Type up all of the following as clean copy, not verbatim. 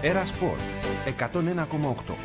Έρα Σπορ 101,8.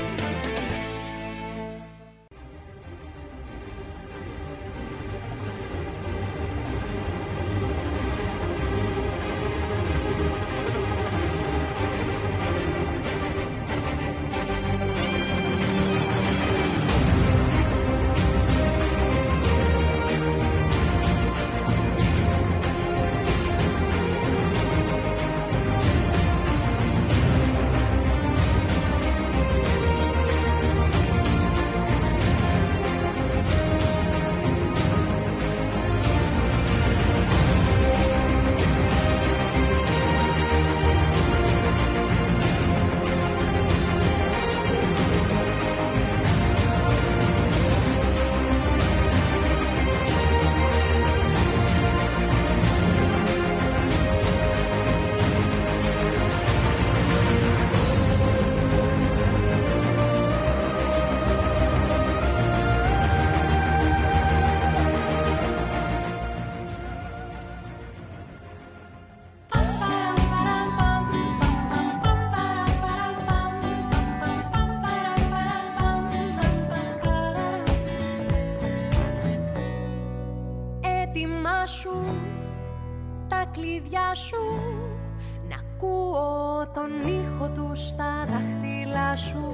Τα κλειδιά σου, να ακούω τον ήχο του στα δάχτυλά σου,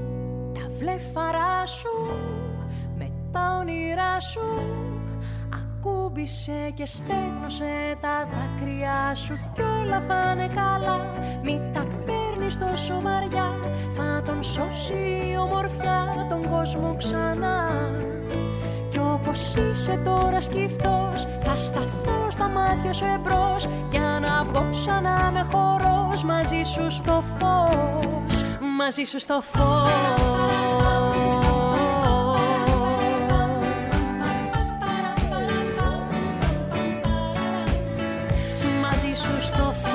τα βλέφαρά σου με τα όνειρά σου. Ακούμπησε και στέγνωσε τα δάκρυά σου κι όλα θα είναι καλά. Μη τα παίρνεις τόσο βαριά, θα τον σώσει η ομορφιά τον κόσμο ξανά. Κι όπως είσαι τώρα σκυφτός, θα σταθώ στα μάτια σου εμπρός, για να βγω σαν να με χορός μαζί σου στο φως, μαζί σου στο φως. Μαζί σου στο φως.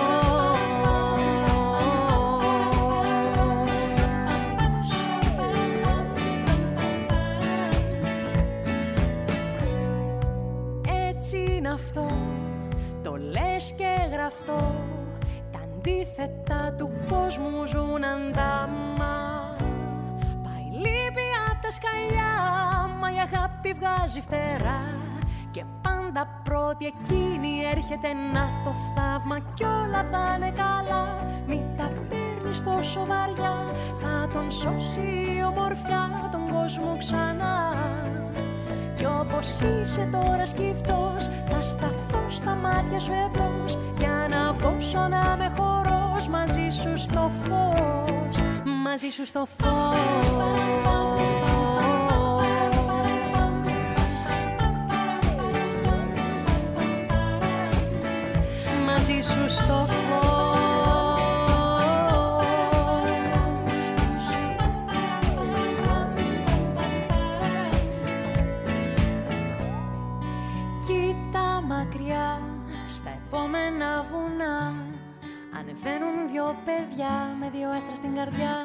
Αυτό το λες και γραφτό, τα αντίθετα του κόσμου ζουν αντάμα. Πάει λύπη απ' τα σκαλιά, μα η αγάπη βγάζει φτερά, και πάντα πρώτη εκείνη έρχεται να το θαύμα. Κι όλα θα είναι καλά, μη τα παίρνεις τόσο βαριά, θα τον σώσει η ομορφιά τον κόσμο ξανά. Κι όπως είσαι τώρα σκυφτός, θα σταθώ στα μάτια σου εμπρός, για να βγω σαν να με χορός μαζί σου στο φως, μαζί σου στο φως. Μαζί σου στο φως. Στα επόμενα βουνά ανεβαίνουν δυο παιδιά με δυο άστρα στην καρδιά.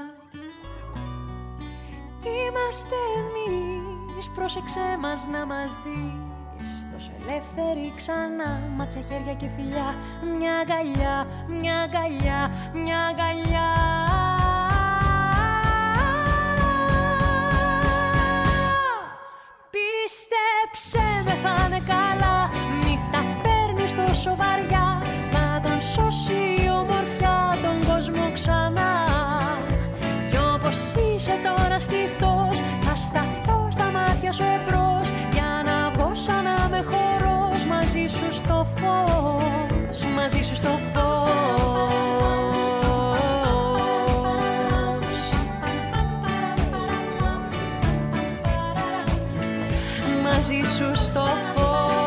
Είμαστε εμείς, πρόσεξέ μας να μας δεις, τόσο ελεύθεροι ξανά, μάτια, χέρια και φιλιά. Μια αγκαλιά, μια αγκαλιά, μια αγκαλιά. Πίστεψέ με, θα είναι καλά, μη τα παίρνεις τόσο βαριά, θα τον σώσει η ομορφιά τον κόσμο ξανά. Κι όπως είσαι τώρα σκυφτός, θα σταθώ στα μάτια σου εμπρός, για να βγω σαν να με χορός μαζί σου στο φως, μαζί σου στο φως. Μαζί σου στο φως.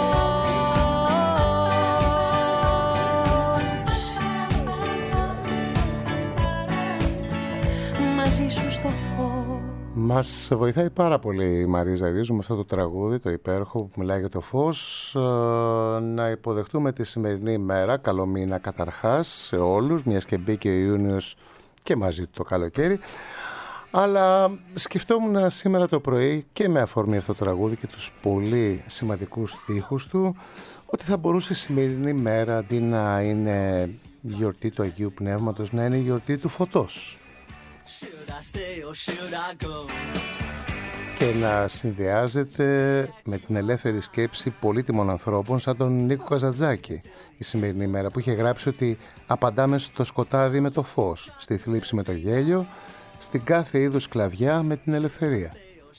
Μαζί σου στο φως. Μας βοηθάει πάρα πολύ η Μαρίζα Ρίζου με αυτό το τραγούδι, το υπέροχο που μιλάει για το φως. Να υποδεχτούμε τη σημερινή ημέρα, καλό μήνα καταρχάς σε όλους, μιας και μπήκε ο Ιούνιος και μαζί το καλοκαίρι. Αλλά σκεφτόμουν σήμερα το πρωί και με αφορμή αυτό το τραγούδι και τους πολύ σημαντικούς στίχους του, ότι θα μπορούσε η σημερινή μέρα αντί να είναι γιορτή του Αγίου Πνεύματος να είναι η γιορτή του φωτός και να συνδυάζεται με την ελεύθερη σκέψη πολύτιμων ανθρώπων σαν τον Νίκο Καζαντζάκη η σημερινή μέρα, που είχε γράψει ότι απαντάμε στο σκοτάδι με το φως, στη θλίψη με το γέλιο, στην κάθε είδους σκλαβιά με την ελευθερία.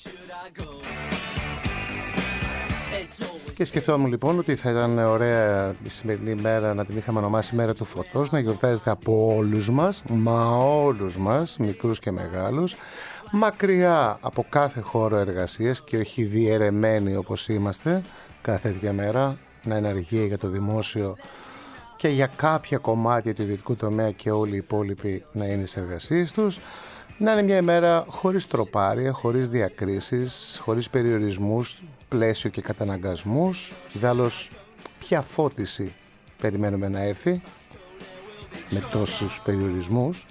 Και σκεφτόμουν λοιπόν ότι θα ήταν ωραία η σημερινή μέρα να την είχαμε ονομάσει Μέρα του Φωτός, να γιορτάζεται από όλους μας, μα όλους μας, μικρούς και μεγάλους, μακριά από κάθε χώρο εργασίας και όχι διαιρεμένοι όπως είμαστε κάθε τέτοια μέρα, να είναι αργία για το δημόσιο και για κάποια κομμάτια του ιδιωτικού τομέα και όλοι οι υπόλοιποι να είναι στις εργασίες τους. Να είναι μια ημέρα χωρίς τροπάρια, χωρίς διακρίσεις, χωρίς περιορισμούς, πλαίσιο και καταναγκασμούς. Ιδάλλως, ποια φώτιση περιμένουμε να έρθει με τόσους περιορισμούς.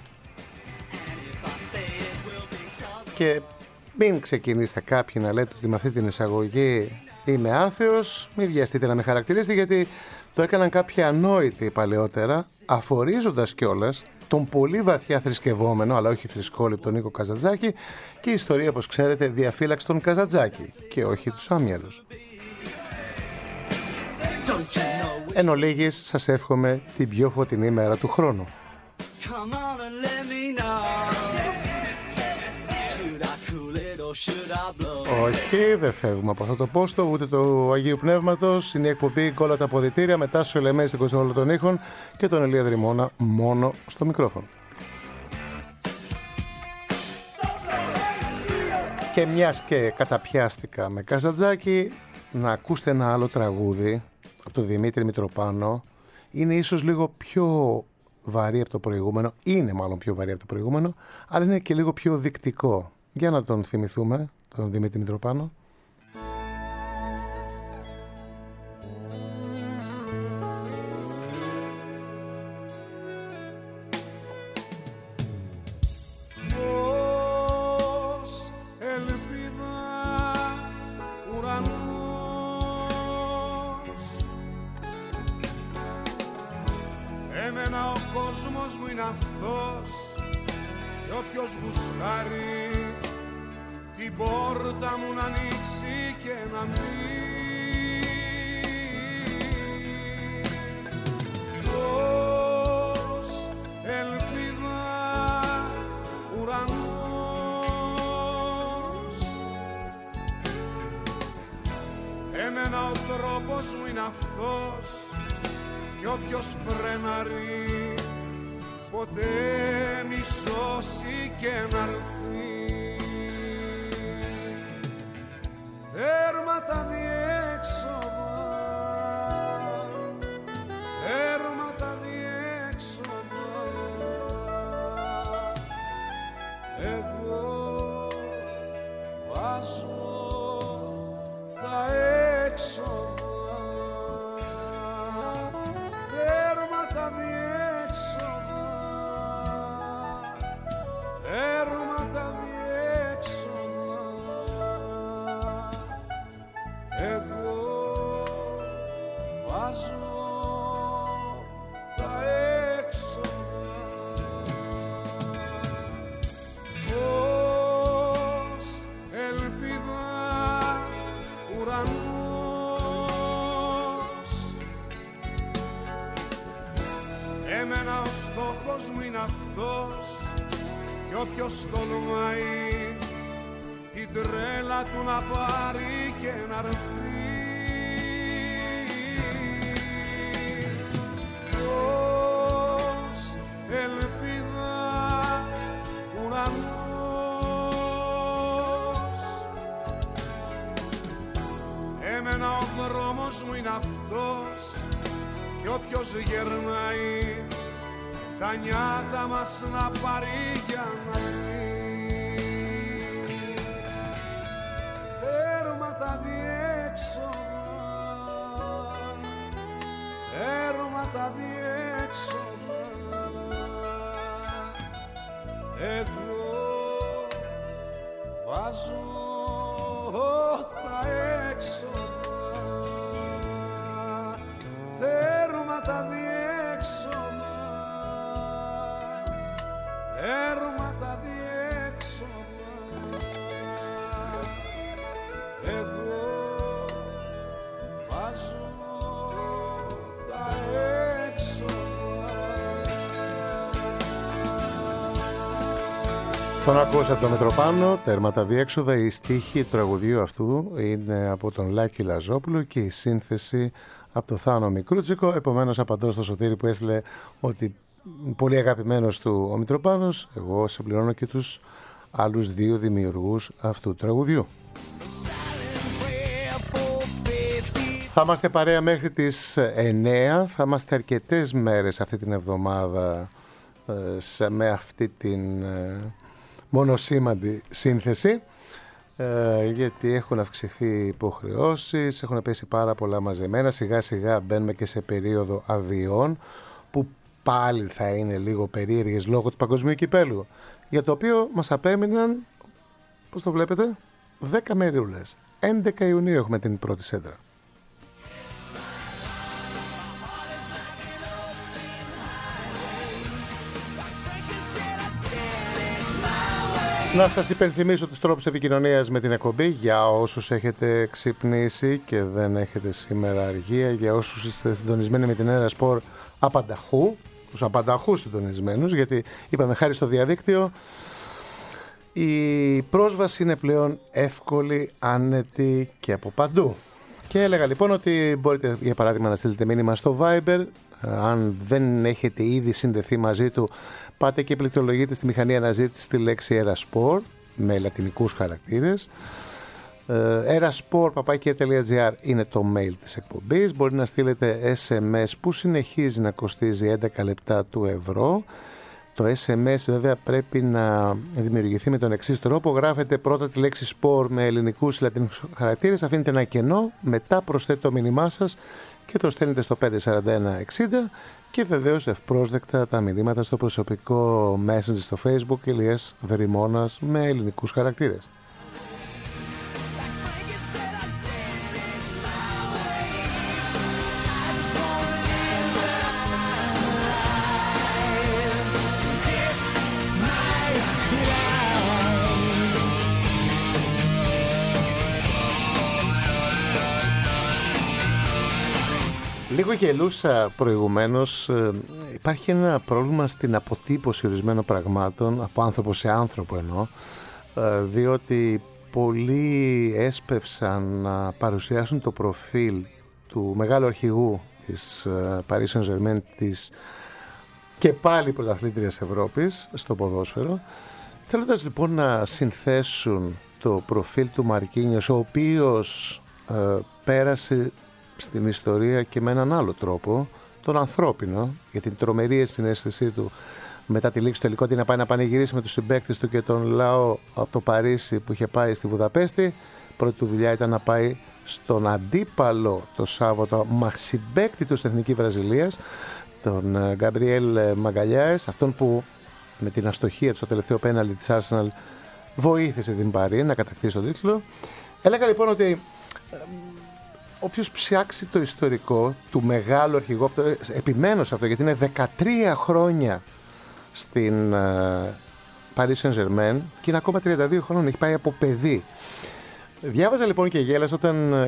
Και μην ξεκινήσετε κάποιοι να λέτε ότι με αυτή την εισαγωγή είμαι άθεος, μην βιαστείτε να με χαρακτηρίσετε, γιατί το έκαναν κάποιοι ανόητοι παλαιότερα, αφορίζοντας κιόλας τον πολύ βαθιά θρησκευόμενο, αλλά όχι θρησκόληπτο Νίκο Καζαντζάκη, και η ιστορία, όπως ξέρετε, διαφύλαξε τον Καζαντζάκη και όχι τους άμυαλους. Εν ολίγης, σας εύχομαι την πιο φωτεινή μέρα του χρόνου. Όχι, δεν φεύγουμε από αυτό το πόστο, ούτε το Αγίου Πνεύματος. Είναι η εκπομπή Κόλλα τα Αποδυτήρια, μετά στους Ελεμές 20 όλων των ήχων και τον Ηλία Δρυμώνα μόνο στο μικρόφωνο. Και μιας και καταπιάστηκα με Καζαντζάκη, να ακούσετε ένα άλλο τραγούδι από τον Δημήτρη Μητροπάνο. Είναι ίσως λίγο πιο βαρύ από το προηγούμενο, είναι μάλλον πιο βαρύ από το προηγούμενο, αλλά είναι και λίγο πιο δεικτικό. Για να τον θυμηθούμε, τον Δημήτρη Μητροπάνο. Ως ελπίδα ουρανός, εμένα ο κόσμος μου είναι αυτός, και όποιος γουστάρει την πόρτα μου να ανοίξει και να μπει. Ως ελπίδα ουρανός, εμένα ο τρόπος μου είναι αυτός, και όποιος φρενάρει ποτέ μη σώσει και να ρθεί. Τέρμα τα διέξοδα, τέρμα τα διέξοδα, εγώ βάζω τα έξοδα, τέρμα τα διέξοδα, τέρμα τα διέξοδα. Εγώ βάζω τα έξοδα. Ως ελπίδα ουρανός, εμένα ο στόχος μου είναι αυτός, και όποιος τολμάει την τρέλα του να πάρει και να ρθεί. Ως ελπίδα ουρανός, εμένα ο δρόμος μου είναι αυτός, και όποιος γερνάει τα νιάτα μας να πάρει για να δει. Τέρμα τα διέξοδα, τέρμα τα διέξοδα, εγώ βάζω τα έξοδα, τέρμα τα διέξοδα, Τον ακούσατε το Μητροπάνο, τέρματα διέξοδα. Η στίχη του τραγουδιού αυτού είναι από τον Λάκη Λαζόπουλο και η σύνθεση από το Θάνο Μικρούτσικο. Επομένως απαντώ στο Σωτήρη που έστειλε ότι πολύ αγαπημένος του ο Μητροπάνος. Εγώ συμπληρώνω και τους άλλους δύο δημιουργούς αυτού του τραγουδιού. Θα είμαστε παρέα μέχρι τις 9. Θα είμαστε αρκετές μέρες αυτή την εβδομάδα με αυτή την μονοσήμαντη σύνθεση, γιατί έχουν αυξηθεί υποχρεώσεις, έχουν πέσει πάρα πολλά μαζεμένα. Σιγά σιγά μπαίνουμε και σε περίοδο αδειών που πάλι θα είναι λίγο περίεργες λόγω του παγκοσμίου κυπέλου, για το οποίο μας απέμειναν, πώς το βλέπετε, 10 μερούλες. 11 Ιουνίου έχουμε την πρώτη σέντρα. Να σας υπενθυμίσω τους τρόπους επικοινωνίας με την εκπομπή για όσους έχετε ξυπνήσει και δεν έχετε σήμερα αργία, για όσους είστε συντονισμένοι με την Ένα Σπορ απανταχού, τους απανταχούς συντονισμένους, γιατί είπαμε χάρη στο διαδίκτυο η πρόσβαση είναι πλέον εύκολη, άνετη και από παντού. Και έλεγα λοιπόν ότι μπορείτε για παράδειγμα να στείλετε μήνυμα στο Viber, αν δεν έχετε ήδη συνδεθεί μαζί του. Πάτε και πληκτρολογείτε στη μηχανή αναζήτηση τη λέξη Erasport με λατινικούς χαρακτήρες. Erasport.gr είναι το mail της εκπομπής. Μπορεί να στείλετε SMS που συνεχίζει να κοστίζει 11 λεπτά του ευρώ. Το SMS βέβαια πρέπει να δημιουργηθεί με τον εξής τρόπο. Γράφετε πρώτα τη λέξη sport με ελληνικούς ή λατινικούς χαρακτήρες, αφήνετε ένα κενό, μετά προσθέτετε το μήνυμά σας και το στέλνετε στο 54160 και βεβαίως ευπρόσδεκτα τα μηνύματα στο προσωπικό Messenger στο Facebook Ηλίας Βερημώνας με ελληνικούς χαρακτήρες. Λίγο γελούσα προηγουμένως, υπάρχει ένα πρόβλημα στην αποτύπωση ορισμένων πραγμάτων, από άνθρωπο σε άνθρωπο εννοώ, διότι πολλοί έσπευσαν να παρουσιάσουν το προφίλ του μεγάλου αρχηγού της Paris Saint-Germain, της και πάλι πρωταθλήτριας Ευρώπης στο ποδόσφαιρο, θέλοντας λοιπόν να συνθέσουν το προφίλ του Μαρκίνιος, ο οποίος πέρασε στην ιστορία και με έναν άλλο τρόπο, τον ανθρώπινο, για την τρομερή συναίσθησή του μετά τη λήξη του τελικού, να πάει να πανηγυρίσει με τους συμπαίκτες του και τον λαό από το Παρίσι που είχε πάει στη Βουδαπέστη. Πρώτη του δουλειά ήταν να πάει στον αντίπαλο το Σάββατο μαχσιμπαίκτη του στην Εθνική Βραζιλίας, τον Γκαμπριέλ Μαγκαλιάες, αυτόν που με την αστοχία του στο τελευταίο πέναλτι της Arsenal βοήθησε την Παρί να κατακτήσει τον τίτλο. Έλεγα λοιπόν ότι όποιος ψάξει το ιστορικό του μεγάλου αρχηγού, επιμένω σε αυτό γιατί είναι 13 χρόνια στην Paris Saint-Germain και είναι ακόμα 32 χρόνια, έχει πάει από παιδί. Διάβαζα λοιπόν και γέλασα όταν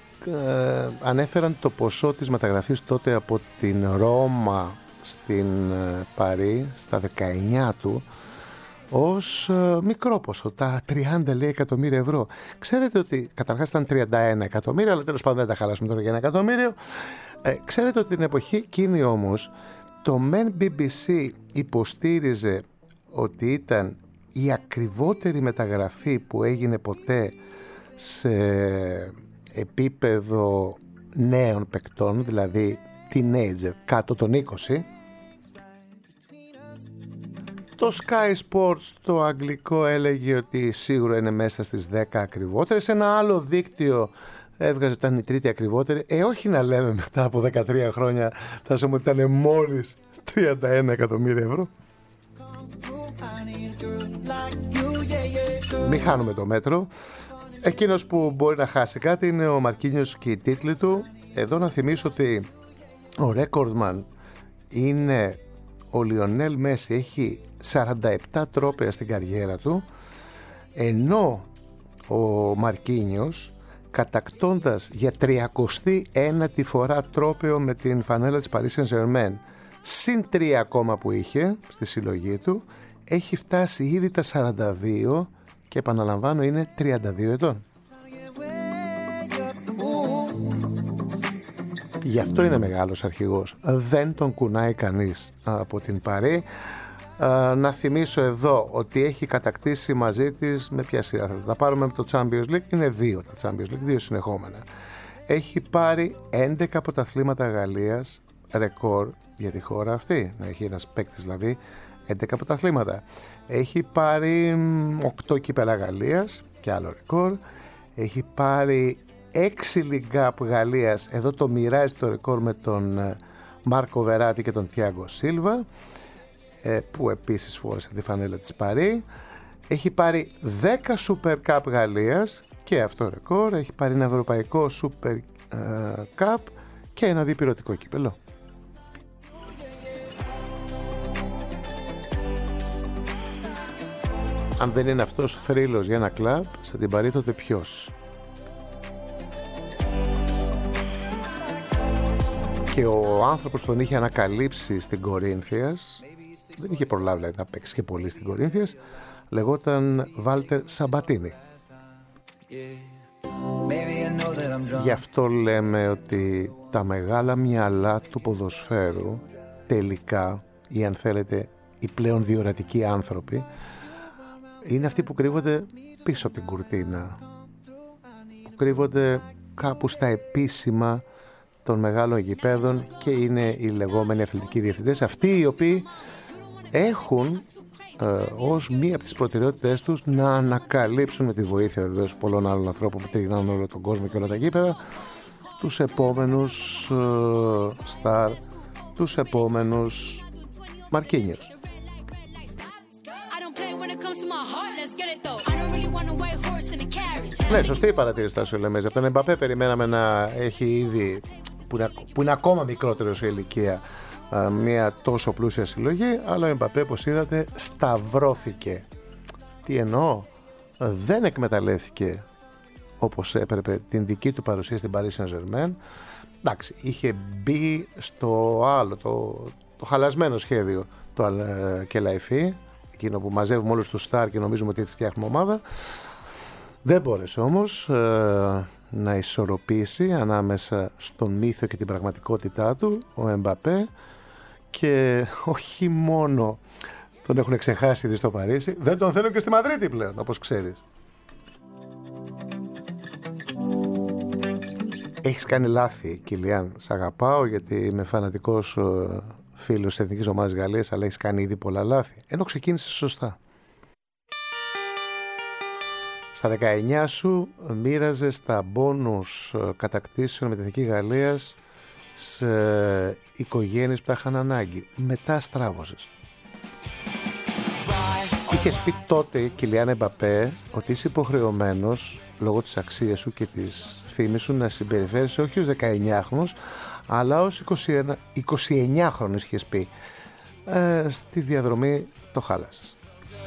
ανέφεραν το ποσό της μεταγραφής τότε από την Ρώμα στην Παρί στα 19 του ως μικρό ποσό, τα 30 λέει, εκατομμύρια ευρώ. Ξέρετε ότι καταρχάς ήταν 31 εκατομμύρια, αλλά τέλος πάντων δεν τα χαλάσουμε τώρα για 1 εκατομμύριο. Ξέρετε ότι την εποχή εκείνη όμως το MEN BBC υποστήριζε ότι ήταν η ακριβότερη μεταγραφή που έγινε ποτέ σε επίπεδο νέων παικτών, δηλαδή teenager κάτω των 20. Το Sky Sports το αγγλικό έλεγε ότι σίγουρα είναι μέσα στις 10 ακριβότερες. Ένα άλλο δίκτυο έβγαζε ότι ήταν η τρίτη ακριβότερη. Όχι να λέμε μετά από 13 χρόνια θα σου ότι ήταν μόλις 31 εκατομμύρια ευρώ. Μην χάνουμε το μέτρο. Εκείνος που μπορεί να χάσει κάτι είναι ο Μαρκίνιος και οι τίτλοι του. Εδώ να θυμίσω ότι ο ρέκορντμαν είναι ο Λιονέλ Μέση, έχει 47 τρόπαια στην καριέρα του, ενώ ο Μαρκίνιος κατακτώντας για 31η φορά τρόπαιο με την φανέλα της Paris Saint-Germain, συν 3 ακόμα που είχε στη συλλογή του, έχει φτάσει ήδη τα 42 και επαναλαμβάνω είναι 32 ετών. Γι' αυτό είναι μεγάλος αρχηγός. Δεν τον κουνάει κανείς από την Παρί. Να θυμίσω εδώ ότι έχει κατακτήσει μαζί της, με ποια σειρά θα τα πάρουμε, με το Champions League, είναι 2 τα Champions League, 2 συνεχόμενα. Έχει πάρει 11 πρωταθλήματα Γαλλίας, ρεκόρ για τη χώρα αυτή, να έχει ένας παίκτης δηλαδή 11 πρωταθλήματα. Έχει πάρει 8 κύπελα Γαλλίας και άλλο ρεκόρ. Έχει πάρει 6 League Cup Γαλλίας, εδώ το μοιράζει το ρεκόρ με τον Μάρκο Βεράτη και τον Τιάγκο Σίλβα, που επίσης φόρεσε τη φανέλα της Παρί. Έχει πάρει 10 Super Cup Γαλλίας και αυτό ρεκόρ. Έχει πάρει ένα ευρωπαϊκό Super Cup και ένα διπυρωτικό κύπελο. Αν δεν είναι αυτός ο θρύλος για ένα κλαμπ, θα την Παρί τότε ποιος? Και ο άνθρωπος που τον είχε ανακαλύψει στην Κορίνθιας, δεν είχε προλάβει δηλαδή να παίξει και πολύ στην Κορίνθιας, λεγόταν Βάλτερ Σαμπατίνι. Γι' αυτό λέμε ότι τα μεγάλα μυαλά του ποδοσφαίρου τελικά, ή αν θέλετε οι πλέον διορατικοί άνθρωποι, είναι αυτοί που κρύβονται πίσω από την κουρτίνα, που κρύβονται κάπου στα επίσημα των μεγάλων γηπέδων και είναι οι λεγόμενοι αθλητικοί διευθυντές, αυτοί οι οποίοι έχουν ως μία από τις προτεραιότητες τους να ανακαλύψουν, με τη βοήθεια βεβαίως πολλών άλλων ανθρώπων που τριγυρνάνε όλο τον κόσμο και όλα τα γήπεδα, τους επόμενους στάρ, τους επόμενους Μαρκίνιος. Ναι, σωστή η παρατήρηση του Λεμέζη. Από τον Εμπαπέ περιμέναμε να έχει ήδη, που είναι ακόμα μικρότερο σε ηλικία, μια τόσο πλούσια συλλογή, αλλά ο Εμπαπέ, όπως είδατε, σταυρώθηκε. Τι εννοώ? Δεν εκμεταλλεύτηκε όπως έπρεπε την δική του παρουσία στην Paris Saint-Germain. Εντάξει, είχε μπει στο άλλο, το χαλασμένο σχέδιο του Κελαϊφή, εκείνο που μαζεύουμε όλους τους στάρ και νομίζουμε ότι έτσι φτιάχνουμε ομάδα. Δεν μπόρεσε όμως να ισορροπήσει ανάμεσα στον μύθο και την πραγματικότητά του ο Εμπαπέ, και όχι μόνο τον έχουν ξεχάσει ήδη στο Παρίσι, δεν τον θέλουν και στη Μαδρίτη πλέον, όπως ξέρεις. Έχεις κάνει λάθη, Κιλιάν. Σ' αγαπάω γιατί είμαι φανατικός φίλος της Εθνικής Ομάδας Γαλλίας, αλλά έχεις κάνει ήδη πολλά λάθη, ενώ ξεκίνησες σωστά. Στα 19 σου μοίραζες τα μπόνους κατακτήσεων με την Εθνική Γαλλίας σε οικογένειες που τα είχαν ανάγκη. Μετά στράβωσες. Είχες πει τότε, Κιλιάν Εμπαπέ, ότι είσαι υποχρεωμένος λόγω της αξίας σου και της φήμης σου να συμπεριφέρεσαι όχι ως 19χρονος, αλλά ως 29χρονος, είχες πει. Στη διαδρομή το χάλασες.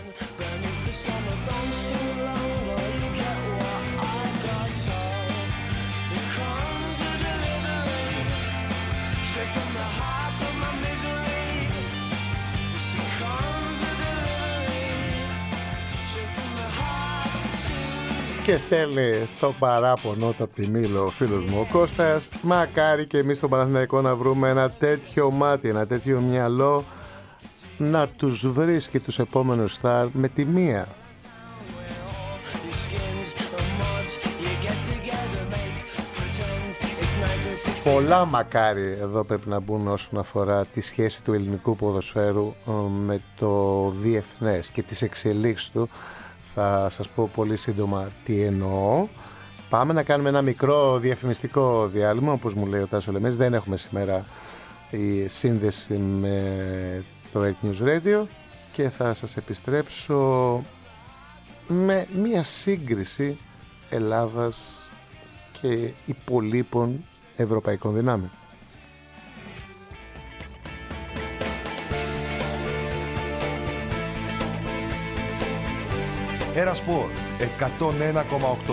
Και στέλνει το παράπονο του από τη Μήλο ο φίλος μου ο Κώστας. Μακάρι και εμείς στον Παναθηναϊκό να βρούμε ένα τέτοιο μάτι, ένα τέτοιο μυαλό, να τους βρίσκει τους επόμενους στάρ με τη μία. Πολλά μακάρι εδώ πρέπει να μπουν όσον αφορά τη σχέση του ελληνικού ποδοσφαίρου με το διεθνές και τις εξελίξεις του. Θα σας πω πολύ σύντομα τι εννοώ. Πάμε να κάνουμε ένα μικρό διαφημιστικό διάλειμμα, όπως μου λέει ο Τάσο Λεμές. Δεν έχουμε σήμερα η σύνδεση με το Earth News Radio και θα σας επιστρέψω με μια σύγκριση Ελλάδας και υπολείπων ευρωπαϊκών δυνάμεων. Ερασπορ 101,8.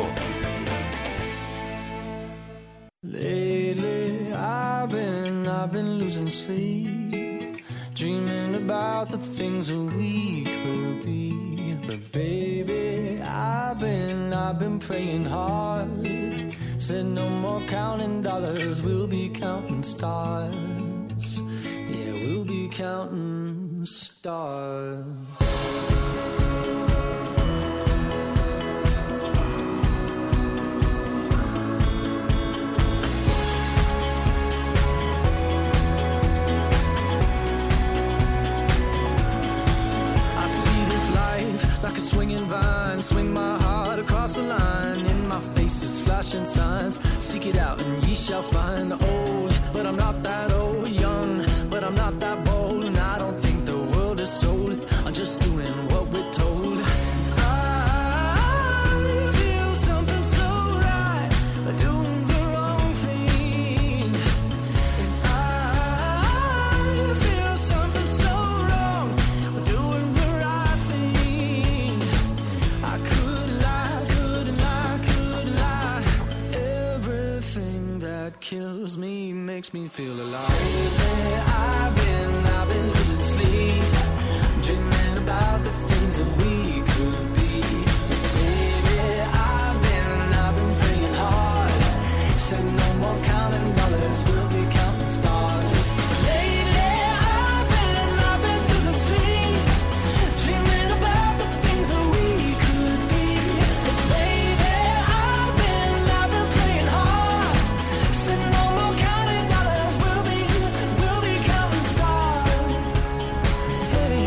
Lately I've been losing sleep, dreaming about the things that we could be. But baby, I've been praying hard. Said no more counting dollars, we'll be counting stars. Yeah, we'll be counting stars. Like a swinging vine, swing my heart across the line. In my face is flashing signs. Seek it out and ye shall find. Old, but I'm not that old. Young, but I'm not that bold. And I don't think the world is sold. I'm just doing what we're told. I feel something so right, doing the wrong thing. And I feel something so wrong, doing the right thing. I could lie, couldn't lie, could lie. Everything that kills me makes me feel alive. I've been losing sleep, dreaming about the things that we could be. Baby, I've been praying hard. Said no more counting dollars, we'll be counting stars. Lately, I've been losing sleep, dreaming about the things that we could be. But baby, I've been praying hard. Said no more counting dollars, we'll be counting stars. Hey.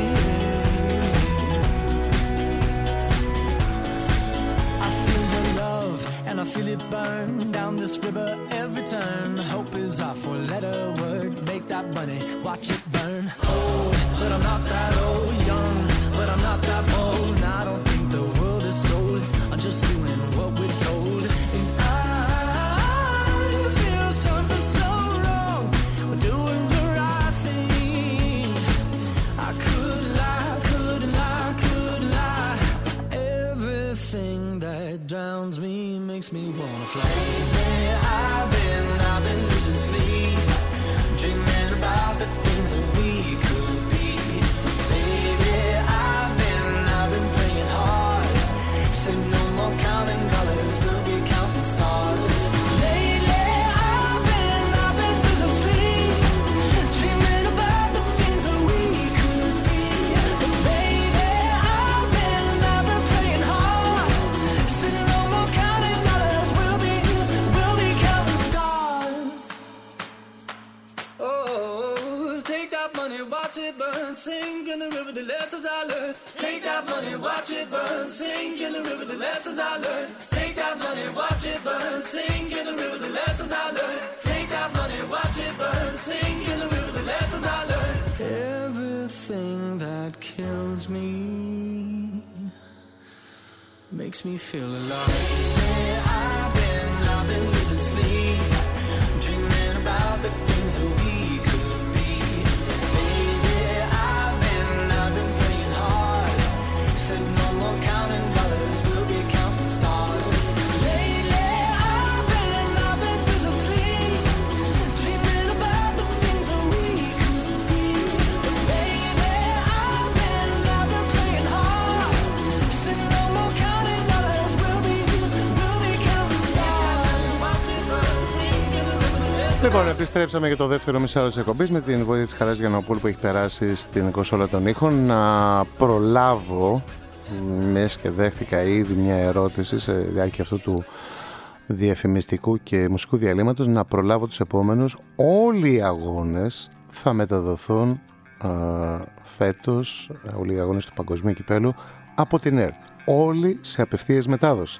I feel the love and I feel it burn down this river every turn. Hope is our four-letter word. Make that money, watch it burn. Old, but I'm not that old. Young, but I'm not that bold. And I don't think the world is sold. I'm just doing what we're told. And I feel something so wrong. We're doing the right thing. I could lie, couldn't lie, could lie. Everything that drowns me makes me wanna fly. I've been losing sleep, dreaming about the things that we could be. Baby, I've been praying hard. Said no more counting dollars, we'll be counting stars. Lately, I've been losing sleep, dreaming about the things that we could be. But baby, I've been praying hard. Said no more counting dollars, we'll be counting stars. Oh, take that money, watch it burn, sink in the river, the lessons I learned. Take that money, watch it burn, sink in the river, the lessons I learned. Take that money, watch it burn, sink in the river, the lessons I learned. Take that money, watch it burn, sink in the river, the lessons I learned. Everything that kills me makes me feel alive. I've been losing sleep, dreaming about the things that we could be. Baby, I've been praying hard. Said no more counting dollars, we'll be counting stars. Lately, I've been losing sleep, dreaming about the things that we could be. But baby, I've been praying hard. Said no more counting dollars, we'll be counting stars. Watch it burn, sing in the river. Λοιπόν, επιστρέψαμε για το δεύτερο μισάωρο της εκπομπής με την βοήθεια της Χαράς Γιαννοπούλου που έχει περάσει στην κονσόλα των ήχων. Να προλάβω, μες και δέχτηκα ήδη μια ερώτηση σε διάρκεια αυτού του διαφημιστικού και μουσικού διαλύματος, να προλάβω τους επόμενους. Όλοι οι αγώνες θα μεταδοθούν φέτος, όλοι οι αγώνες του Παγκοσμίου Κυπέλλου από την ΕΡΤ. Όλοι σε απευθείας μετάδοση.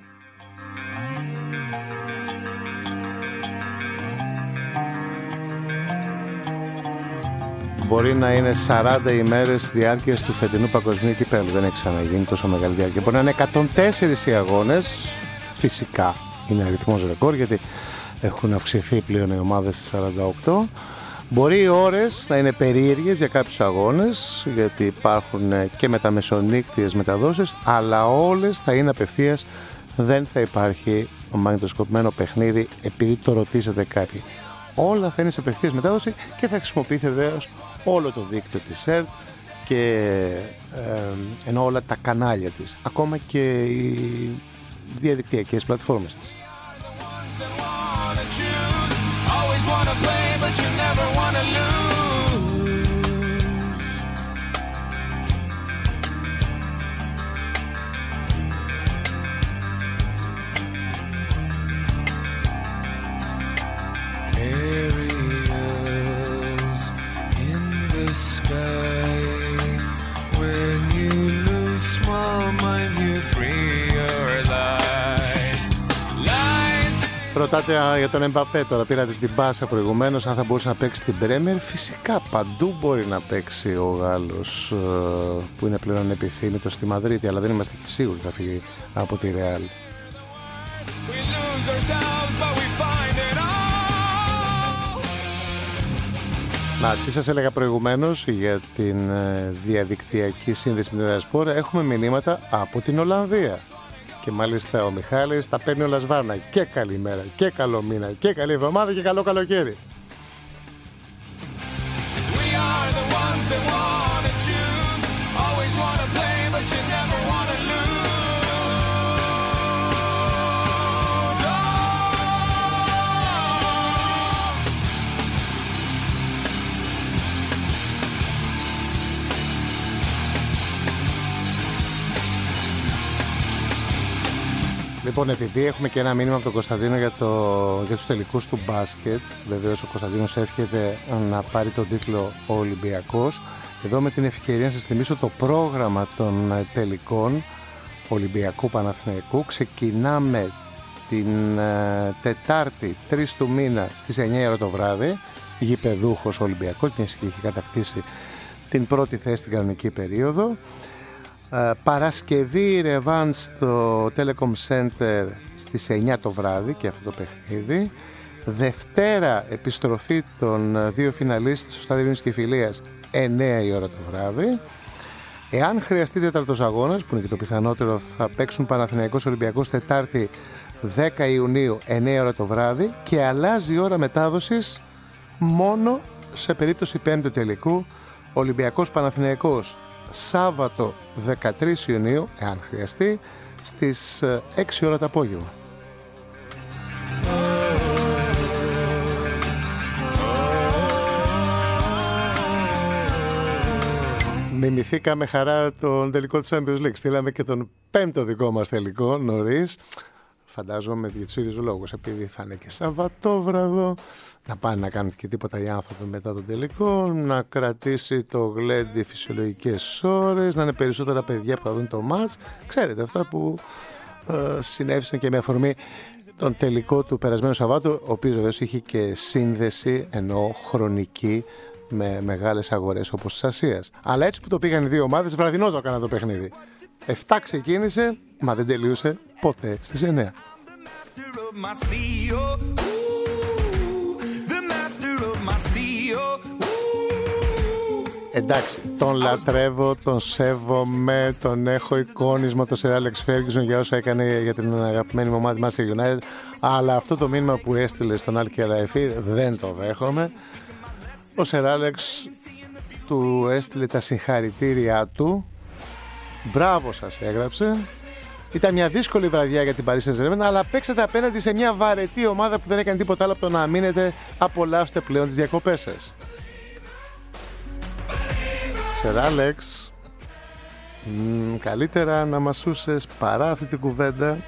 Μπορεί να είναι 40 ημέρες διάρκειας του φετινού Παγκοσμίου Κυπέλλου. Δεν έχει ξαναγίνει τόσο μεγάλη διάρκεια. Μπορεί να είναι 104 οι αγώνες. Φυσικά είναι αριθμός ρεκόρ, γιατί έχουν αυξηθεί πλέον οι ομάδες σε 48. Μπορεί οι ώρες να είναι περίεργες για κάποιους αγώνες, γιατί υπάρχουν και μεταμεσονύκτιες μεταδόσεις, αλλά όλες θα είναι απευθείας. Δεν θα υπάρχει μαγνητοσκοπημένο παιχνίδι, επειδή το ρωτήσατε κάποιοι. όλα θα είναι σε απευθείας μετάδοση και θα χρησιμοποιηθεί βεβαίως όλο το δίκτυο της ΕΡΤ και ενώ όλα τα κανάλια της, ακόμα και οι διαδικτυακές πλατφόρμες της. Ρωτάτε για τον Εμπαπέ τώρα, πήρατε την πάσα προηγουμένως, αν θα μπορούσε να παίξει την Πρέμιερ. Φυσικά παντού μπορεί να παίξει ο Γάλλος που είναι πλέον επιθύμητος στη Μαδρίτη, αλλά δεν είμαστε και σίγουροι θα φύγει από τη Ρεάλ. Να, τι σας έλεγα προηγουμένως για την διαδικτυακή σύνδεση με την Ερασπόρα. Έχουμε μηνύματα από την Ολλανδία. Και μάλιστα ο Μιχάλης τα παίρνει όλα σβάρνα. Και καλημέρα και καλό μήνα και καλή εβδομάδα και καλό καλοκαίρι. Λοιπόν, επειδή έχουμε και ένα μήνυμα από τον Κωνσταντίνο για τους τελικούς του μπάσκετ, βεβαίως ο Κωνσταντίνος εύχεται να πάρει τον τίτλο ο Ολυμπιακός. Εδώ με την ευκαιρία να σας θυμίσω το πρόγραμμα των τελικών Ολυμπιακού Παναθηναϊκού. Ξεκινάμε την Τετάρτη 3 του μήνα στις 9 ώρα το βράδυ. Γηπεδούχος Ολυμπιακός, μιας και έχει κατακτήσει την πρώτη θέση στην κανονική περίοδο. Παρασκευή ρεβάν στο Telecom Center στις 9 το βράδυ και αυτό το παιχνίδι. Δευτέρα επιστροφή των δύο φιναλίστ στο Στάδιο Ειρήνης και Φιλίας 9 η ώρα το βράδυ. Εάν χρειαστεί τέταρτος αγώνας, που είναι και το πιθανότερο, θα παίξουν Παναθηναϊκός Ολυμπιακός Τετάρτη 10 Ιουνίου 9 ώρα το βράδυ και αλλάζει η ώρα μετάδοσης μόνο σε περίπτωση πέμπτου τελικού. Ολυμπιακός Παναθηναϊκός Σάββατο 13 Ιουνίου, εάν χρειαστεί, στις 6 ώρα το απόγευμα. Μιμηθήκαμε χαρά τον τελικό της Champions League. Στείλαμε και τον πέμπτο δικό μας τελικό νωρίς. Φαντάζομαι για τους ίδιους λόγους, επειδή θα είναι και Σαββατόβραδο, να πάνε να κάνουν και τίποτα οι άνθρωποι μετά τον τελικό, να κρατήσει το γλέντι φυσιολογικές ώρες, να είναι περισσότερα παιδιά που θα δουν το μάτς. Ξέρετε, αυτά που συνέβησαν και με αφορμή τον τελικό του περασμένου Σαββάτου, ο οποίος βεβαίως είχε και σύνδεση, ενώ χρονική, με μεγάλες αγορές όπως της Ασίας. Αλλά έτσι που το πήγαν οι δύο ομάδες, βραδινό το έκανα το παιχνίδι. 7 ξεκίνησε, μα δεν τελείωσε ποτέ στις 9. Εντάξει, τον λατρεύω, τον σέβομαι, τον έχω εικόνισμα το Sir Alex Ferguson για όσα έκανε για την αγαπημένη μου ομάδα Manchester United, αλλά αυτό το μήνυμα που έστειλε στον Άλκη Αλαεφή δεν το δέχομαι. Ο Sir Alex του έστειλε τα συγχαρητήριά του. Μπράβο σας, έγραψε. Ήταν μια δύσκολη βραδιά για την Paris Saint-Germain, αλλά παίξατε απέναντι σε μια βαρετή ομάδα που δεν έκανε τίποτα άλλο από το να μείνετε. Απολαύστε πλέον τις διακοπές σας. Sir Alex, καλύτερα να μασούσες παρά αυτή την κουβέντα.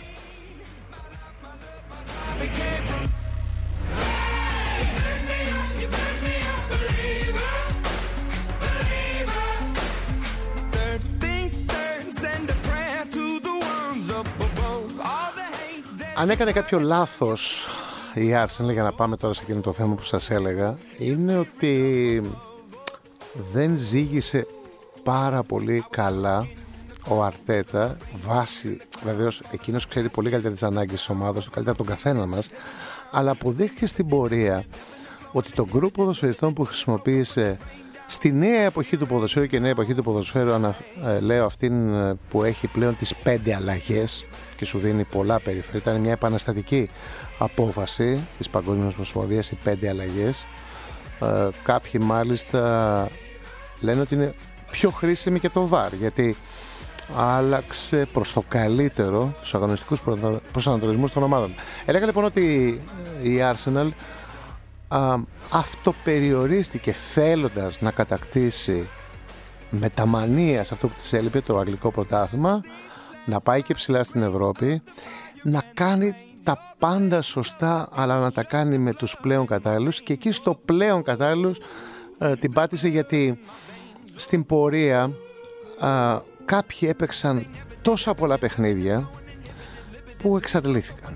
Αν έκανε κάποιο λάθος η Arsenal, για να πάμε τώρα σε εκείνο το θέμα που σας έλεγα, είναι ότι δεν ζήγησε πάρα πολύ καλά ο Αρτέτα, βάσει, βεβαίως εκείνος ξέρει πολύ καλύτερα τις ανάγκες της ομάδας του, καλύτερα από τον καθένα μας, αλλά αποδείχθηκε στην πορεία ότι το γκρουπ ποδοσφαιριστών που χρησιμοποίησε Στη νέα εποχή του ποδοσφαίρου, και νέα εποχή του ποδοσφαίρου λέω αυτήν που έχει πλέον τις 5 αλλαγές και σου δίνει πολλά περιθώρια. Ήταν μια επαναστατική απόφαση της Παγκόσμιας Ομοσπονδίας οι 5 αλλαγές. Κάποιοι μάλιστα λένε ότι είναι πιο χρήσιμη και το VAR, γιατί άλλαξε προς το καλύτερο τους αγωνιστικούς προσανατολισμούς των ομάδων. Έλεγα λοιπόν ότι η Arsenal αυτοπεριορίστηκε θέλοντας να κατακτήσει με τα μανία σε αυτό που της έλειπε, το αγγλικό πρωτάθλημα, να πάει και ψηλά στην Ευρώπη, να κάνει τα πάντα σωστά, αλλά να τα κάνει με τους πλέον κατάλληλους, και εκεί στο πλέον κατάλληλους την πάτησε, γιατί στην πορεία κάποιοι έπαιξαν τόσα πολλά παιχνίδια που εξαντλήθηκαν.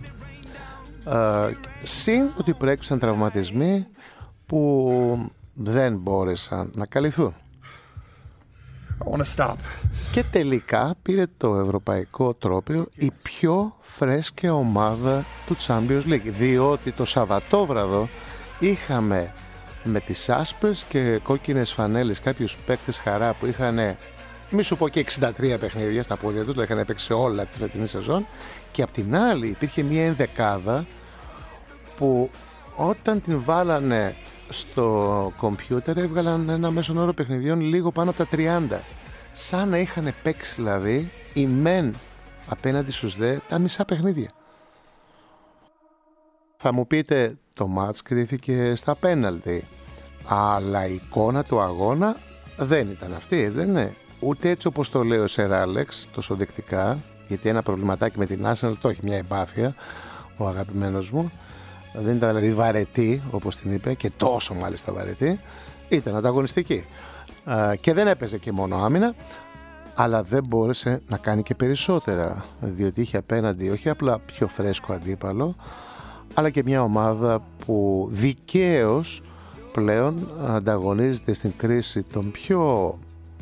Συν ότι προέκυψαν τραυματισμοί που δεν μπόρεσαν να καλυφθούν. Και τελικά πήρε το ευρωπαϊκό τρόπαιο η πιο φρέσκια ομάδα του Champions League, διότι το Σαββατόβραδο είχαμε με τις άσπρες και κόκκινες φανέλες κάποιους παίκτες χαρά που είχαν, μη σου πω, και 63 παιχνίδια στα πόδια τους, δηλαδή είχαν παίξει όλα τη φετινή σεζόν, και απ' την άλλη υπήρχε μια ενδεκάδα που όταν την βάλανε στο κομπιούτερ έβγαλαν ένα μέσον όρο παιχνιδιών λίγο πάνω από τα 30, σαν να είχαν παίξει δηλαδή οι μεν απέναντι στους δε τα μισά παιχνίδια. Θα μου πείτε, το μάτς κρίθηκε στα πέναλτι, αλλά η εικόνα του αγώνα δεν ήταν αυτή, έτσι δεν είναι? Ούτε έτσι όπως το λέει ο Σερ Άλεξ, τόσο δεκτικά, γιατί ένα προβληματάκι με την Arsenal το έχει, μια εμπάθεια, ο αγαπημένος μου. Δεν ήταν δηλαδή βαρετή όπως την είπε, και τόσο μάλιστα βαρετή, ήταν ανταγωνιστική και δεν έπαιζε και μόνο άμυνα, αλλά δεν μπόρεσε να κάνει και περισσότερα, διότι είχε απέναντι όχι απλά πιο φρέσκο αντίπαλο, αλλά και μια ομάδα που δικαίως πλέον ανταγωνίζεται στην κρίση των πιο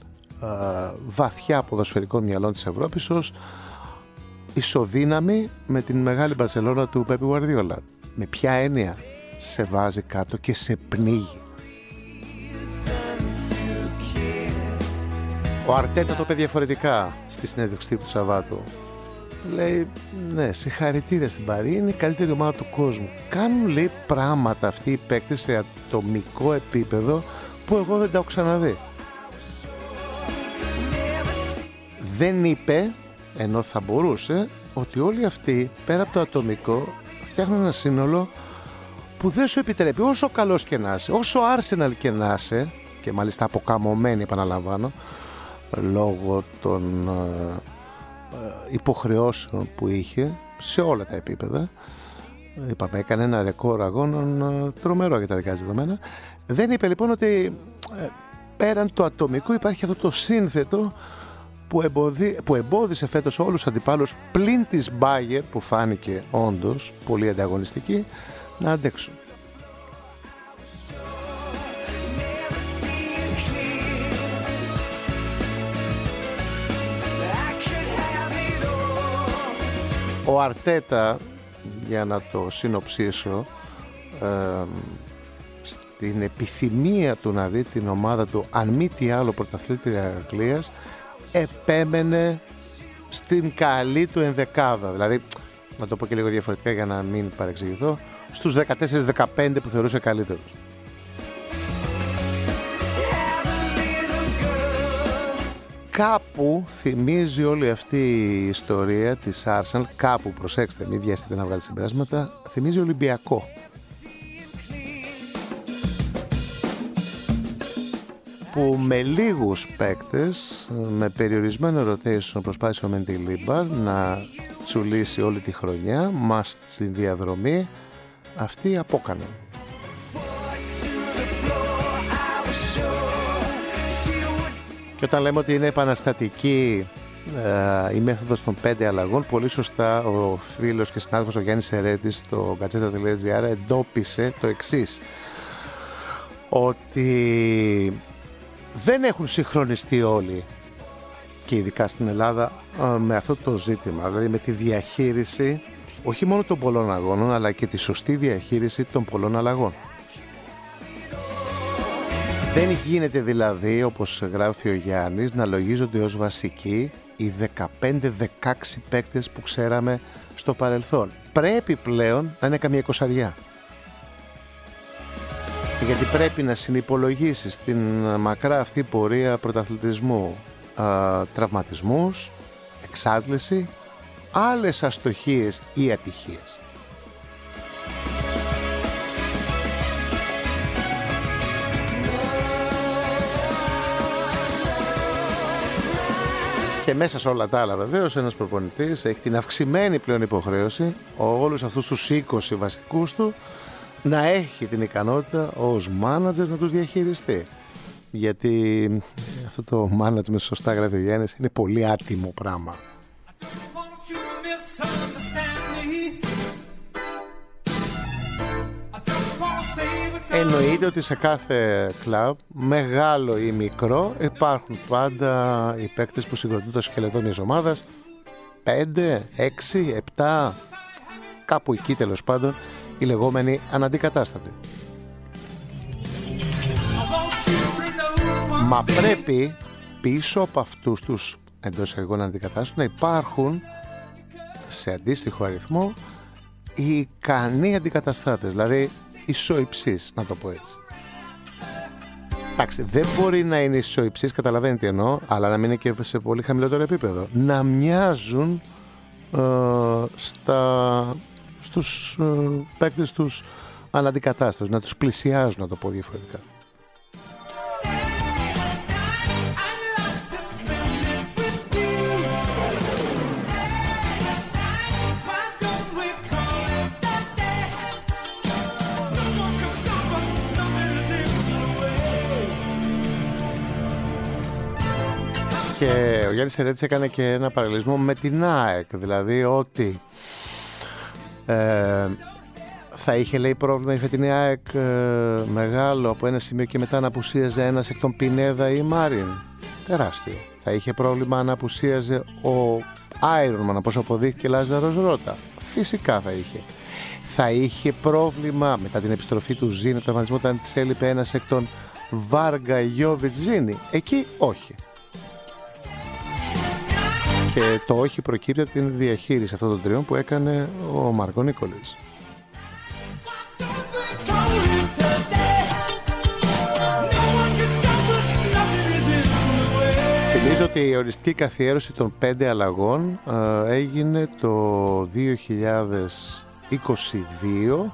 βαθιά ποδοσφαιρικών μυαλών της Ευρώπης ως ισοδύναμη με την μεγάλη Μπαρσελόνα του Πέπι Γουαρδιόλα. Με ποια έννοια? Σε βάζει κάτω και σε πνίγει. Ο Αρτέτα το είπε διαφορετικά στη συνέντευξη του Σαββάτου. Λέει, ναι, συγχαρητήρια στην Παρί, είναι η καλύτερη ομάδα του κόσμου. Κάνουν, λέει, πράγματα αυτοί οι παίκτες σε ατομικό επίπεδο που εγώ δεν τα έχω ξαναδεί. Δεν είπε, ενώ θα μπορούσε, ότι όλοι αυτοί πέρα από το ατομικό φτιάχνουν ένα σύνολο που δεν σου επιτρέπει, όσο καλός και να είσαι, όσο Arsenal και να είσαι, και μάλιστα αποκαμωμένοι, επαναλαμβάνω, λόγω των υποχρεώσεων που είχε σε όλα τα επίπεδα. Είπαμε, έκανε ένα ρεκόρ αγώνων τρομερό για τα δικά της δεδομένα. Δεν είπε λοιπόν ότι πέραν το ατομικό υπάρχει αυτό το σύνθετο που εμπόδισε φέτος όλους τους αντιπάλους, πλην της Bayern, που φάνηκε όντως πολύ ανταγωνιστική, να αντέξουν. Ο Αρτέτα, για να το συνοψίσω, στην επιθυμία του να δει την ομάδα του, αν μη τι άλλο, πρωταθλήτρια Αγγλίας, επέμενε στην καλή του ενδεκάδα. Δηλαδή, να το πω και λίγο διαφορετικά για να μην παρεξηγηθώ, στους 14-15 που θεωρούσε καλύτερος. Κάπου θυμίζει όλη αυτή η ιστορία της Arsenal, κάπου, προσέξτε, μην βιαστείτε να βγάλετε συμπεράσματα, θυμίζει Ολυμπιακό. Που με λίγους παίκτες, με περιορισμένο rotation, προσπάθησε ο Μεντιλίμπαρ να τσουλήσει όλη τη χρονιά, μας στη διαδρομή αυτή απόκανε. Και όταν λέμε ότι είναι επαναστατική η μέθοδος των 5 αλλαγών, πολύ σωστά ο φίλος και συνάδελφος ο Γιάννης Ερέτης στο Gazzetta.gr εντόπισε το εξής, ότι δεν έχουν συγχρονιστεί όλοι, και ειδικά στην Ελλάδα, με αυτό το ζήτημα, δηλαδή με τη διαχείριση όχι μόνο των πολλών αγώνων, αλλά και τη σωστή διαχείριση των πολλών αλλαγών. Δεν γίνεται δηλαδή, όπως γράφει ο Γιάννης, να λογίζονται ως βασικοί οι 15-16 παίκτες που ξέραμε στο παρελθόν. Πρέπει πλέον να είναι καμία εικοσαριά. Γιατί πρέπει να συνυπολογίσεις την μακρά αυτή πορεία πρωταθλητισμού, τραυματισμούς, εξάντληση, άλλες αστοχίες ή ατυχίες. Και μέσα σε όλα τα άλλα βεβαίως ένας προπονητής έχει την αυξημένη πλέον υποχρέωση όλους αυτούς τους 20 βασικούς του να έχει την ικανότητα ως μάνατζερ να τους διαχειριστεί. Γιατί αυτό το management, σωστά γράφει ο Γιάννης, είναι πολύ άτιμο πράγμα. Εννοείται ότι σε κάθε κλαμπ, μεγάλο ή μικρό, υπάρχουν πάντα οι παίκτες που συγκροτούν το σκελετό μιας ομάδας. 5, 6, 7, κάπου εκεί τέλος πάντων, οι λεγόμενοι αναντικατάστατοι. Μα πρέπει πίσω από αυτούς τους εντός εγγών αντικατάστατους να υπάρχουν σε αντίστοιχο αριθμό οι ικανοί αντικαταστάτες, δηλαδή ισοϊψής, να το πω έτσι. Εντάξει, δεν μπορεί να είναι ισοϊψής, καταλαβαίνετε τι εννοώ, αλλά να μην είναι και σε πολύ χαμηλότερο επίπεδο. Να μοιάζουν στους παίκτες τους αναντικατάστατους, να τους πλησιάζουν, να το πω διαφορετικά. Και ο Γιάννης Ερέτης έκανε και ένα παραλληλισμό με την ΑΕΚ, δηλαδή ότι θα είχε, λέει, πρόβλημα η φετινή ΑΕΚ μεγάλο από ένα σημείο και μετά να απουσίαζε ένας εκ των Πινέδα ή Μάριν. Τεράστιο. Θα είχε πρόβλημα να απουσίαζε ο Άιρονμαν, όπως αποδείχθηκε, Λάζαρος Ρώτα. Φυσικά θα είχε. Θα είχε πρόβλημα μετά την επιστροφή του Ζήνη, το τραυματισμό, όταν της έλειπε ένας εκ των Βάργα, Γιόβιτς, Ζήνη. Εκεί όχι. Και το όχι προκύπτει από την διαχείριση αυτών των τριών που έκανε ο Μάρκο Νίκολης. Θυμίζω ότι η οριστική καθιέρωση των 5 αλλαγών έγινε το 2022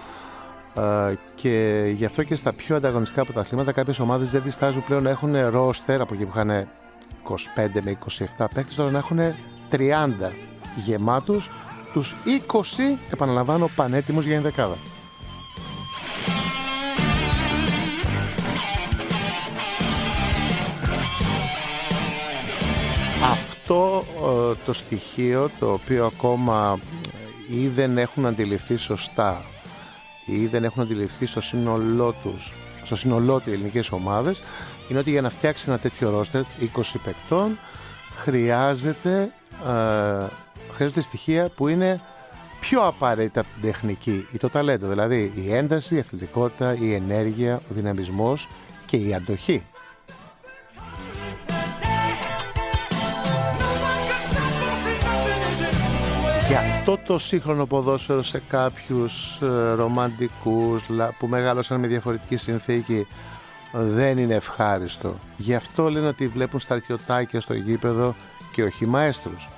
και γι' αυτό και στα πιο ανταγωνιστικά πρωταθλήματα κάποιες ομάδες δεν διστάζουν πλέον να έχουν ρόστερ από εκεί που είχαν 25 με 27 παίκτες, τώρα να έχουν 30 γεμάτους, τους 20, επαναλαμβάνω, πανέτοιμους για ενδεκάδα. Αυτό το στοιχείο, το οποίο ακόμα ή δεν έχουν αντιληφθεί σωστά ή δεν έχουν αντιληφθεί στο σύνολό τους, στο σύνολό του οι ελληνικές ομάδες, είναι ότι για να φτιάξει ένα τέτοιο ρόστερ 20 παικτών χρειάζονται στοιχεία που είναι πιο απαραίτητα από την τεχνική ή το ταλέντο, δηλαδή η ένταση, η αθλητικότητα, η ενέργεια, ο δυναμισμός και η αντοχή. Γι' αυτό το σύγχρονο ποδόσφαιρο σε κάποιους ρομαντικούς που μεγάλωσαν με διαφορετική συνθήκη δεν είναι ευχάριστο. Γι' αυτό λένε ότι βλέπουν στρατιωτάκια στο γήπεδο και όχι μαέστρους.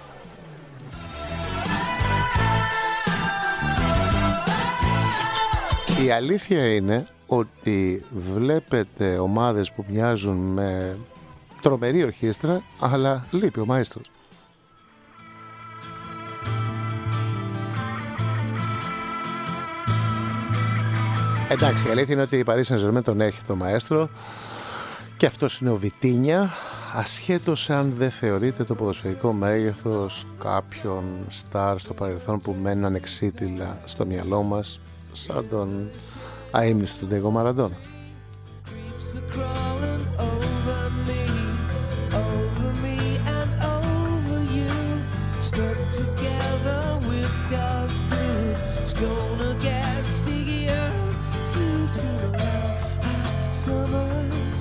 Η αλήθεια είναι ότι βλέπετε ομάδες που μοιάζουν με τρομερή ορχήστρα, αλλά λείπει ο μαέστρος. Εντάξει, η αλήθεια είναι ότι η Paris Saint-Germain τον έχει το μαέστρο και αυτός είναι ο Βιτίνια, ασχέτως αν δεν θεωρείται το ποδοσφαιρικό μέγεθος κάποιων στάρ στο παρελθόν που μένουν ανεξίτηλα στο μυαλό μας, σαν τον αείμνηστο Ντιέγκο Μαραντόνα. Gonna get stickier, summer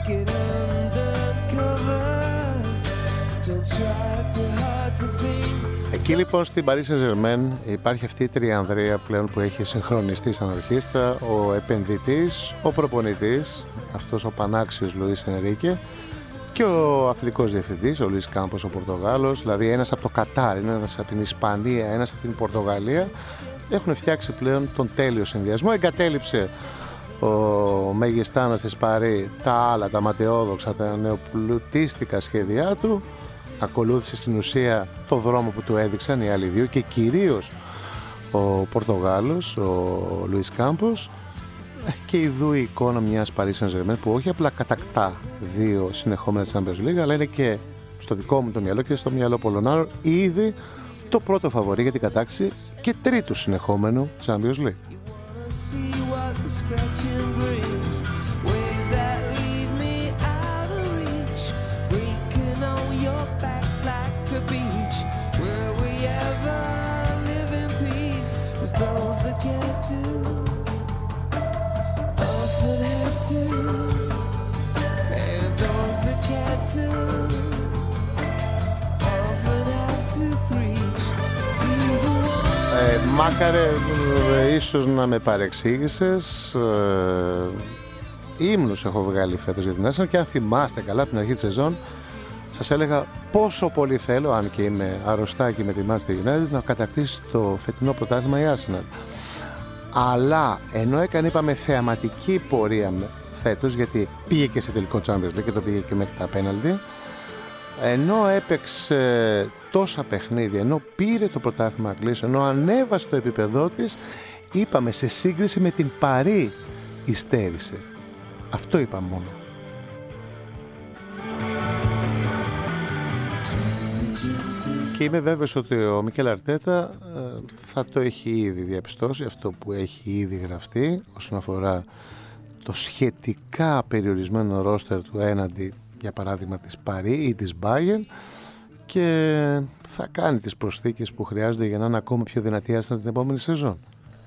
it undercover. Don't try too hard to think. Εκεί λοιπόν στην Paris Saint-Germain υπάρχει αυτή η τριανδρία πλέον που έχει συγχρονιστεί σαν ορχήστρα, ο επενδυτής, ο προπονητής, αυτός ο πανάξιος Λουίς Ενρίκε, και ο αθλητικός διευθυντής, ο Λουίς Κάμπος, ο Πορτογάλος, δηλαδή ένας από το Κατάρ, ένας από την Ισπανία, ένας από την Πορτογαλία, έχουν φτιάξει πλέον τον τέλειο συνδυασμό. Εγκατέλειψε ο Μεγιστάνας της Παρί τα άλλα, τα ματαιόδοξα, τα νεοπλουτίστικα σχέδιά του, ακολούθησε στην ουσία το δρόμο που του έδειξαν οι άλλοι δύο και κυρίως ο Πορτογάλος, ο Λουίς Κάμπος, και ειδού η εικόνα μιας Paris Saint-Germain που όχι απλά κατακτά 2 συνεχόμενα Champions League, αλλά είναι και στο δικό μου το μυαλό και στο μυαλό πολλών άλλων ήδη το πρώτο φαβορί για την κατάκτηση και τρίτου συνεχόμενου Champions League. Μάκαρε, ίσως να με παρεξήγησες, ύμνους έχω βγάλει φέτος για την Arsenal και αν θυμάστε καλά από την αρχή της σεζόν σας έλεγα πόσο πολύ θέλω, αν και είμαι αρρωστάκι με τη Manchester United, να κατακτήσει το φετινό πρωτάθλημα η Arsenal. Αλλά ενώ έκανε, είπαμε, θεαματική πορεία φέτος, γιατί πήγε και σε τελικό Champions League και το πήγε και μέχρι τα πέναλτι, ενώ έπαιξε τόσα παιχνίδια, ενώ πήρε το πρωτάθλημα Αγγλίας, ενώ ανέβασε το επίπεδό της, είπαμε, σε σύγκριση με την Παρί υστέρησε. Αυτό είπα μόνο. Και είμαι βέβαιος ότι ο Μικέλ Αρτέτα θα το έχει ήδη διαπιστώσει, αυτό που έχει ήδη γραφτεί όσον αφορά το σχετικά περιορισμένο ρόστερ του έναντι, για παράδειγμα, της Παρί ή της Bayern, και θα κάνει τις προσθήκες που χρειάζονται για να είναι ακόμα πιο δυνατή άστα την επόμενη σεζόν.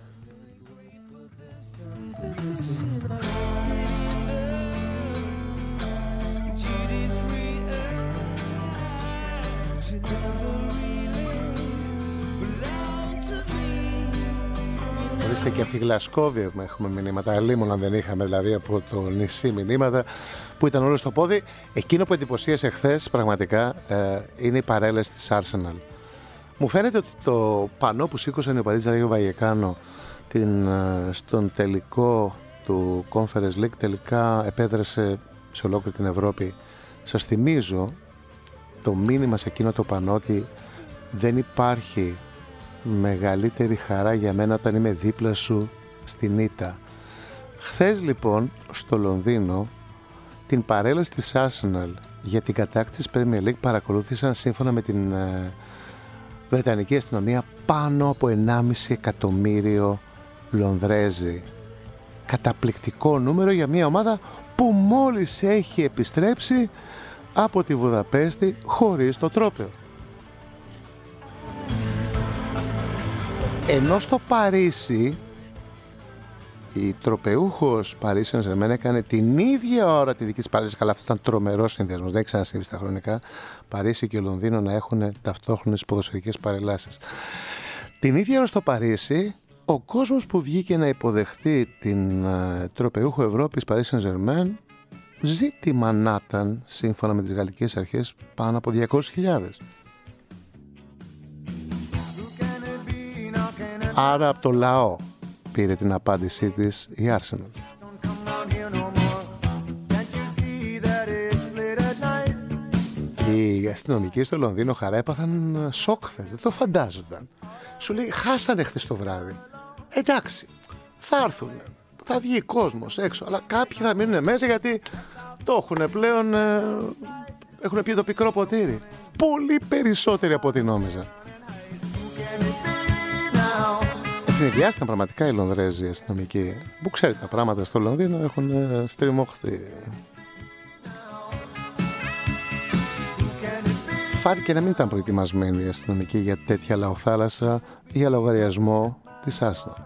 Ορίστε, και από τη Γλασκόβια έχουμε μηνύματα, αλλήμον αν δεν είχαμε δηλαδή από το νησί μηνύματα που ήταν όλο στο πόδι. Εκείνο που εντυπωσίασε χθες πραγματικά είναι η παρέλαση της Arsenal. Μου φαίνεται ότι το πανό που σήκωσαν οι οπαδοί του Ράγιο Βαγεκάνο στον τελικό του Conference League τελικά επέδρασε σε ολόκληρη την Ευρώπη. Σας θυμίζω το μήνυμα σε εκείνο το πανό ότι δεν υπάρχει μεγαλύτερη χαρά για μένα όταν είμαι δίπλα σου στην ήττα. Χθες λοιπόν στο Λονδίνο την παρέλαση της Arsenal για την κατάκτηση της Premier League παρακολούθησαν, σύμφωνα με την Βρετανική αστυνομία, πάνω από 1,5 εκατομμύριο Λονδρέζοι. Καταπληκτικό νούμερο για μια ομάδα που μόλις έχει επιστρέψει από τη Βουδαπέστη χωρίς το τρόπαιο. Ενώ στο Παρίσι η τροπεούχος Paris Saint-Germain έκανε την ίδια ώρα τη δική της παρέλαση. Καλά, αυτό ήταν τρομερός συνδυασμός, δεν έχει ξανασύβει στα χρονικά Παρίσι και Λονδίνο να έχουν ταυτόχρονες ποδοσφαιρικές παρελάσεις. Την ίδια ώρα στο Παρίσι ο κόσμος που βγήκε να υποδεχτεί την τροπεούχο Ευρώπης Paris Saint-Germain, ζήτημα να ήταν, σύμφωνα με τις γαλλικές αρχές, πάνω από 200.000. Άρα από το λαό πήρε την απάντησή της η Arsenal. Οι αστυνομικοί στο Λονδίνο χαρά έπαθαν σοκ χθες, δεν το φαντάζονταν. Σου λέει, χάσανε χθες το βράδυ. Εντάξει, θα έρθουν, θα βγει κόσμος έξω, αλλά κάποιοι θα μείνουν μέσα γιατί το έχουν πλέον, έχουν πει το πικρό ποτήρι. Πολύ περισσότεροι από ό,τι νόμιζαν. Ευνηδιάστηκαν πραγματικά οι Λονδρέζοι αστυνομικοί, που ξέρετε τα πράγματα στο Λονδίνο έχουν στριμωχθεί. Φάνηκε να μην ήταν προετοιμασμένοι οι αστυνομικοί για τέτοια λαοθάλασσα για λογαριασμό της Arsenal.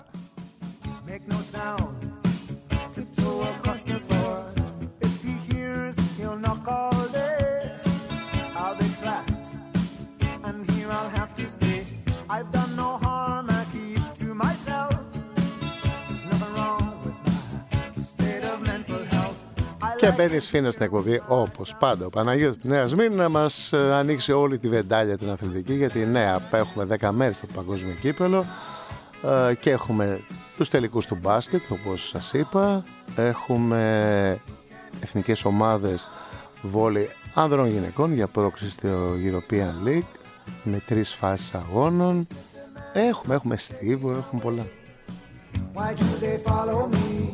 I've done no harm, I keep to myself. There's nothing wrong with my state of mental health. Και μπαίνει Σφίνα στην εκπομπή όπως πάντα ο Παναγιώτης Νέας Μήνη να μας ανοίξει όλη τη βεντάλια την αθλητική, γιατί ναι, έχουμε 10 μέρες στο παγκόσμιο κύπελο και έχουμε τους τελικούς του μπάσκετ όπως σας είπα, έχουμε εθνικές ομάδες βόλεϊ άνδρων γυναικών για πρόκριση στο European League με 3 φάσεις αγώνων, έχουμε στίβο, έχουμε πολλά. Why do they follow me?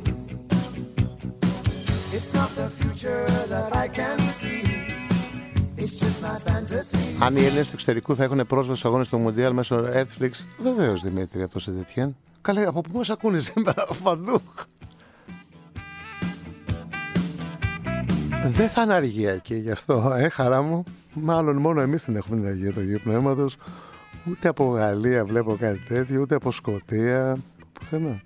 It's not the future that I can see. It's just my fantasy. Αν οι Έλληνες του εξωτερικού θα έχουν πρόσβαση στους αγώνες του Μουντιάλ μέσω Netflix, βεβαίως Δημήτρη, από το Σεντετιέν. Καλέ, από πού μας ακούνε σήμερα, παντού. Δεν θα είναι αργία εκεί, γι' αυτό, χαρά μου. Μάλλον μόνο εμείς την έχουμε την αργία του Αγίου Πνεύματος. Ούτε από Γαλλία βλέπω κάτι τέτοιο, ούτε από Σκωτία, πουθενά.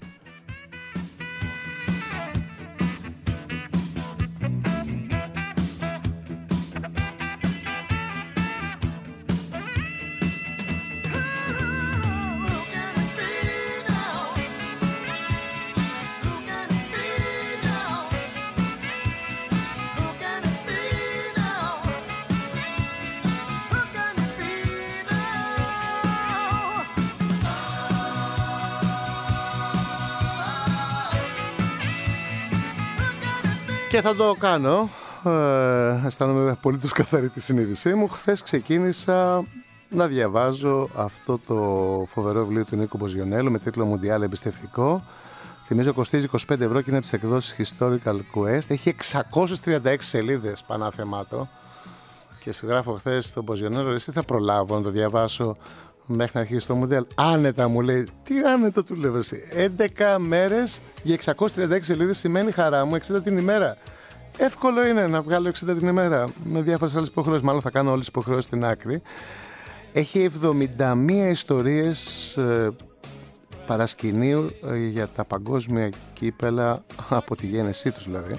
Και θα το κάνω, αισθάνομαι πολύ τους καθαρή τη συνείδησή μου. Χθες ξεκίνησα να διαβάζω αυτό το φοβερό βιβλίο του Νίκου Μποζιονέλου με τίτλο Μουντιάλ Εμπιστευτικό. Θυμίζω κοστίζει 25 ευρώ και είναι από τις εκδόσεις Historical Quest. Έχει 636 σελίδες πανάθεμάτο. Και σου γράφω χθες στον Μποζιονέλο, εσύ θα προλάβω να το διαβάσω μέχρι να αρχίσει το Μουντιάλ. Άνετα, μου λέει. Τι άνετα, του λέω εσύ. 11 μέρες για 636 σελίδες σημαίνει, χαρά μου, 60 την ημέρα. Εύκολο είναι να βγάλω 60 την ημέρα με διάφορες άλλες υποχρεώσεις. Μάλλον θα κάνω όλες τις υποχρεώσεις στην άκρη. Έχει 71 ιστορίες παρασκηνίου για τα παγκόσμια κύπελα, από τη γέννησή τους δηλαδή.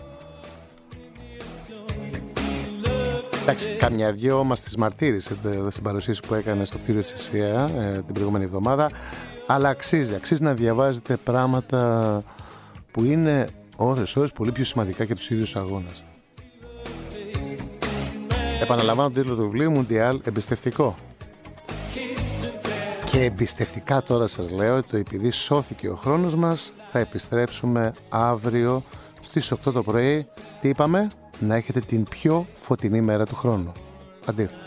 Εντάξει, καμιά δυο μας τις μαρτύρησε στην παρουσίαση που έκανε στο κτίριο της ΕΣΥΑ την προηγούμενη εβδομάδα, αλλά αξίζει να διαβάζετε πράγματα που είναι ώρες πολύ πιο σημαντικά και από τους ίδιους αγώνες. Επαναλαμβάνω τον τίτλο του βιβλίου, Μουντιάλ Εμπιστευτικό. Και εμπιστευτικά τώρα σας λέω, επειδή σώθηκε ο χρόνος μας, θα επιστρέψουμε αύριο στις 8 το πρωί. Τι είπαμε? Να έχετε την πιο φωτεινή μέρα του χρόνου. Αντίο.